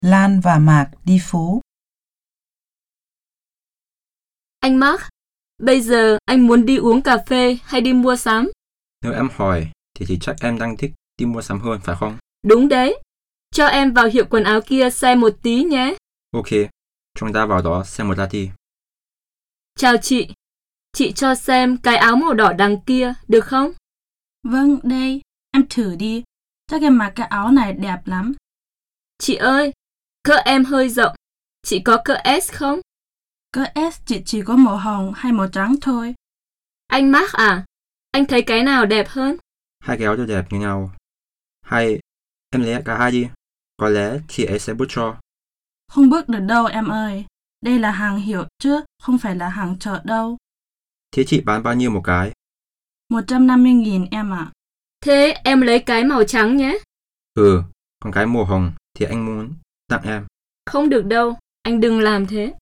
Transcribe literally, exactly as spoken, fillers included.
Lan và Mạc đi phố. Anh Mark, bây giờ anh muốn đi uống cà phê hay đi mua sắm? Nếu em hỏi thì thì chắc em đang thích đi mua sắm hơn, phải không? Đúng đấy. Cho em vào hiệu quần áo kia xem một tí nhé. Ok, chúng ta vào đó xem một lát đi. Chào chị. Chị cho xem cái áo màu đỏ đằng kia, được không? Vâng, đây, em thử đi. Chắc em mặc cái áo này đẹp lắm. Chị ơi, cỡ em hơi rộng. Chị có cỡ S không? Cỡ S chị chỉ có màu hồng hay màu trắng thôi. Anh Mark à, anh thấy cái nào đẹp hơn? Hai cái áo đều đẹp như nhau. Hay em lấy cả hai đi. Có lẽ chị ấy sẽ bút cho. Không bước được đâu em ơi. Đây là hàng hiệu chứ, không phải là hàng chợ đâu. Thế chị bán bao nhiêu một cái? một trăm năm mươi nghìn em ạ. Thế em lấy cái màu trắng nhé. Ừ, còn cái màu hồng thì anh muốn tặng em. Không được đâu, anh đừng làm thế.